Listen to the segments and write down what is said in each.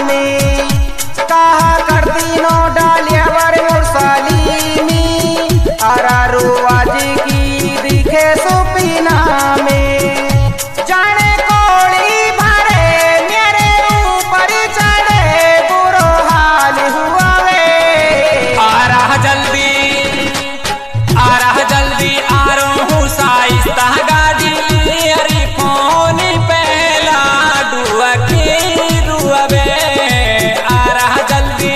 में कहा करती नो डालियावर मुरसलीमी अरारू आज की दिखे सुपीना में जाने कोड़ी भरे मेरे ऊपर चढ़े बुरो हाल हुआ वे आ रहा जल्दी आ रहा हूँ साइस्ता गाड़ी अरे फोन पहला डुआ की रुआवे आ रहा जल्दी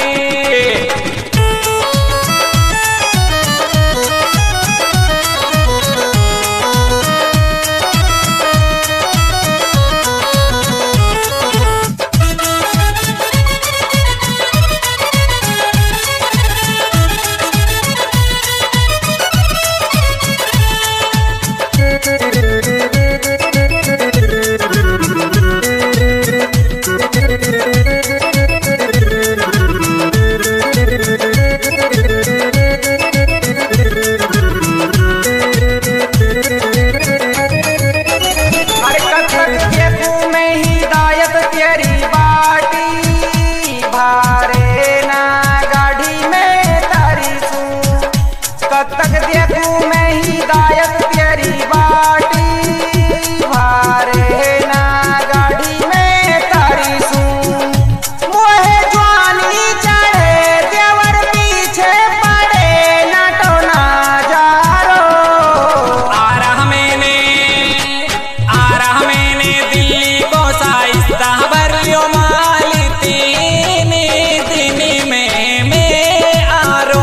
कब तक देखूं मैं हिदायत तेरी बाटी भारे ना गाड़ी में तारी सूं मोहे ज्वाली चढ़े देवर पीछे पड़े नटो ना जारो आ रहा मैंने दिल्ली को साइस्ता भरियो माली तीन दिन में मैं आ रो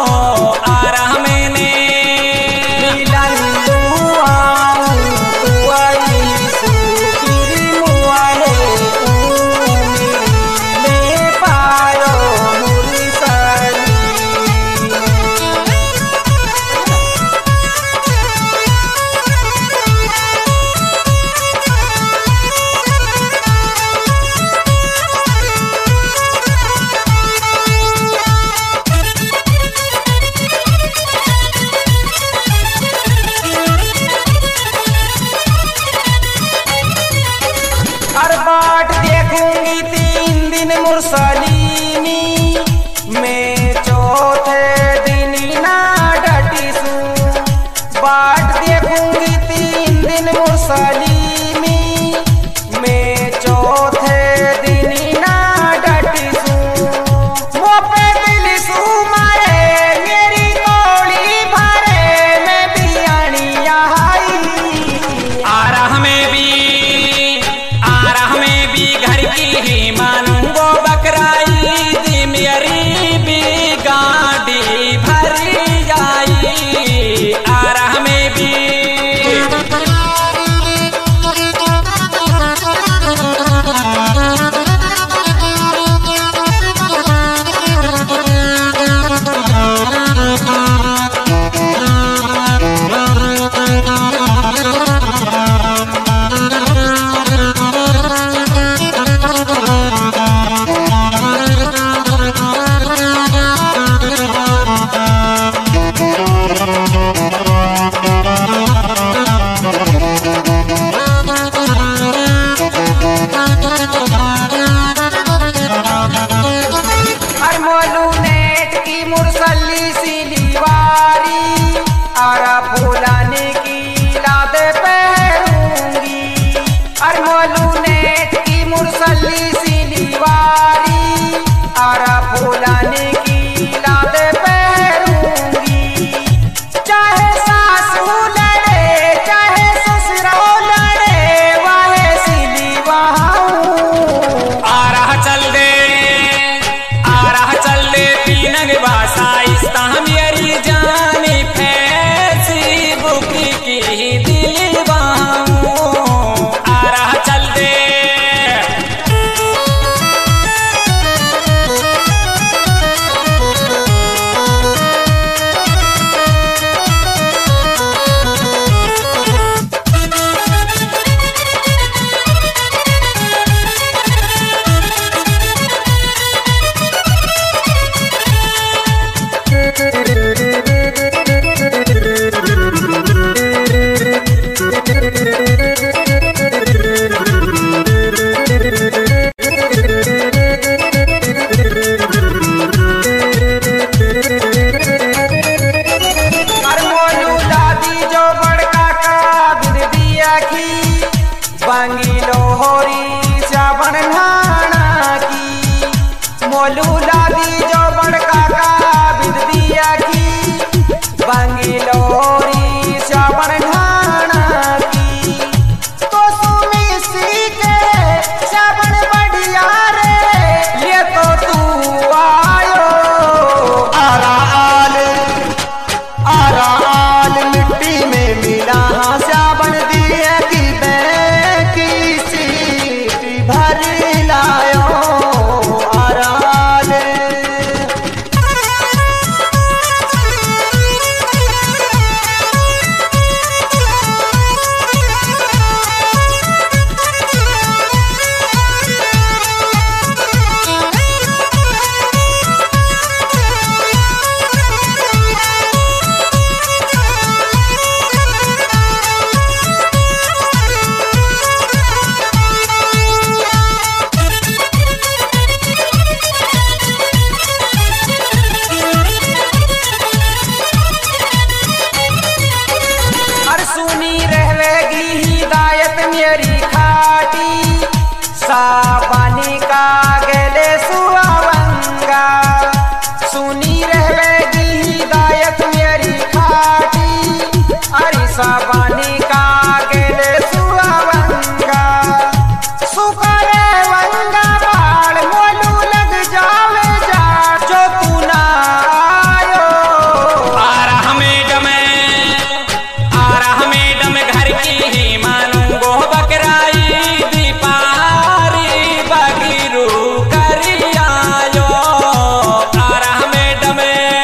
हर बाट देखूंगी 3 दिन मुरसलीमी मैं चौथे दिन ना डटी सूं बाट देखूंगी 3 दिन मुरसलीमी मैं चौथे दिन ना डटी सूं वो पे दिल सू मारे मेरी कोड़ी भरे मैं बियानी आई आ रहा मैं भी घर की ही मानूंगो बकराई दी मेरी भी गाड़ी भरी जाई आ रहा मैं भी मुरसली सिलीवारी आरा फूलाने की लाद पहरूंगी अरमोलू नेट की मुरसली सिलीवारी आरा फूलाने की लाद पहरूंगी चाहे सासू लड़े चाहे ससुरो लड़े वाहे सिलीवाहूं आ रहा चल दे तीनग साइस्ता मेरी जानी फेसबुक की दिलवाऊं आ रहा चल दे गेले सुअवंगा सुनी रहवेगी हिदायत मेरी खाटी अरे साबानी का गेले सुअवंगा सुकरे वंगा बाल मोलू लग जावे जा जो तू ना आयो आ रहा मैडम घर की ही मानूंगो बकराई दीपारी बगिरू करी आयो आ रहा मैडम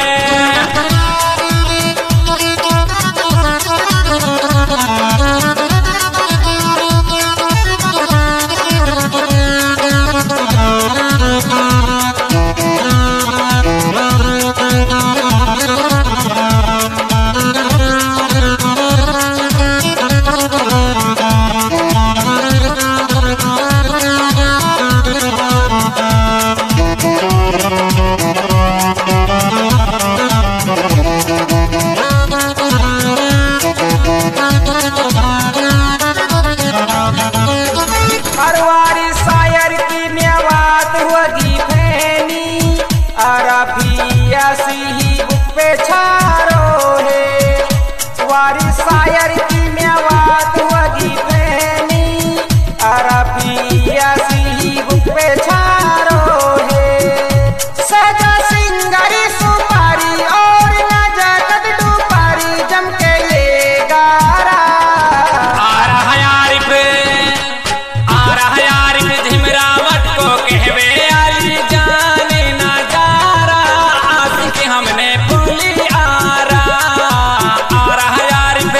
अरवारी शायर की न्यावात होगी फैनी अरबिया सी बुक पे छारो है वारी शायर की न्यावात होगी फैनी अरबिया सी बुक पे छारो है सजा सिंगारी सुपारी और न जगत डुपारी जम के ये गारा आ रहा यारिफ झिमरावट को कहवे आली जाने ना जारा आशिक हमने फूली आ रहा यारिफ